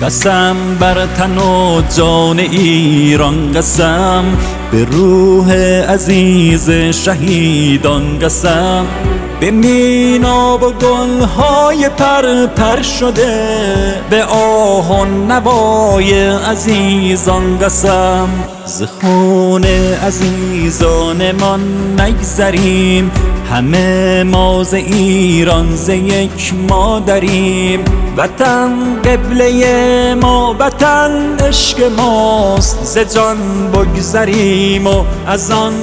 قسم بر تن و جان ایران، قسم به روح عزیز شهیدان، قسم به مینا و گلهای پر شده، به آه و نوای عزیزان، قسم ز خون عزیزانمان نگذریم، همه ما ز ایران ز یک مادریم. وطن قبله ما، وطن عشق ماست، ز جان بگذریم و از آن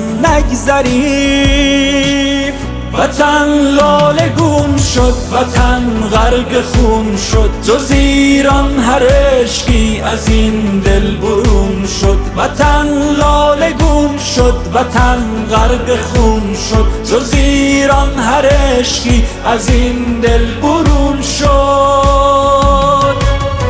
نگذریم. وطن لاله گون شد، وطن غرق خون شد، جز ایران هر عشقی از این دل برون شد. وطن لاله گون شد، وطن غرق خون شد، جز ایران هر عشقی از این دل برون شد.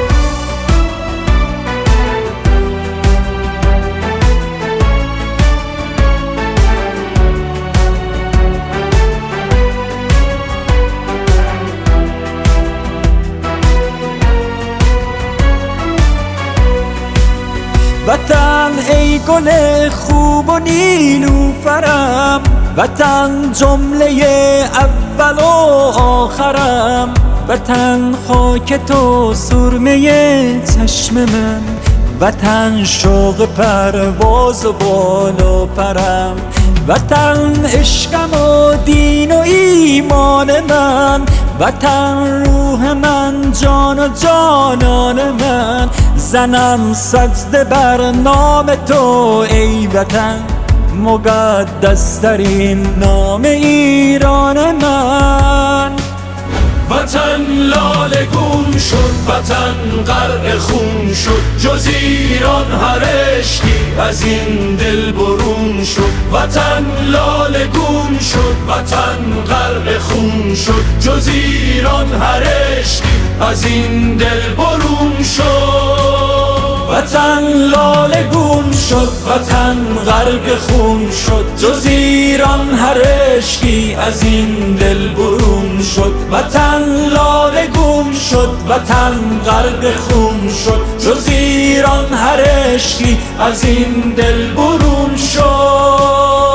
وطن ای گل خوب و نیلوفرم، وطن جمله اول و آخرم، وطن خاک تو سرمه چشم من، وطن شوق پرواز و بال و پرم، وطن عشقم و دین و ایمان من، وطن روح من جان و جانان من. زنم سجده بر نام تو ای وطن، مقدس ترین نام ایران من. وطن لاله گون شد، وطن غرق خون شد، جز ایران هر عشقی از این دل برون شد. وطن لاله گون شد، وطن غرق خون شد، جز ایران هر عشقی از این دل برون شد. وطن لاله گون شد، وطن غرق خون شد، جز ایران هر عشقی از این دل برون شد. وطن لاله گون شد، وطن غرق خون شد، جز ایران هر عشقی از این دل برون شد.